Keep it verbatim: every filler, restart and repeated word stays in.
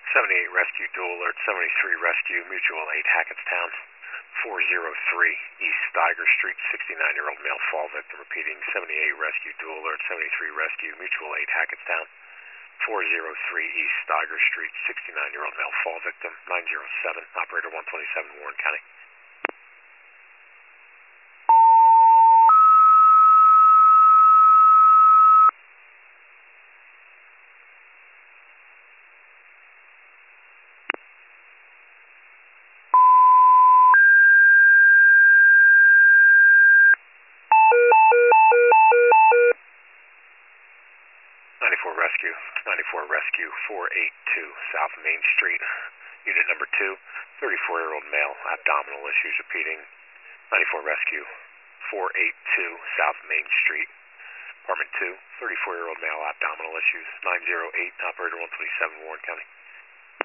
seventy-eight Rescue, dual alert, seventy-three Rescue, Mutual aid, Hackettstown, four oh three East Steiger Street, sixty-nine-year-old male fall victim, repeating, seventy-eight Rescue, dual alert, seventy-three Rescue, Mutual aid, Hackettstown, four oh three East Steiger Street, sixty-nine-year-old male fall victim, nine oh seven, operator one twenty-seven, Warren County. ninety-four Rescue, ninety-four Rescue, four eighty-two South Main Street, unit number two, thirty-four-year-old male, abdominal issues, repeating, ninety-four Rescue, four eighty-two South Main Street, apartment two, thirty-four-year-old male, abdominal issues, nine oh eight, operator one twenty-seven, Warren County.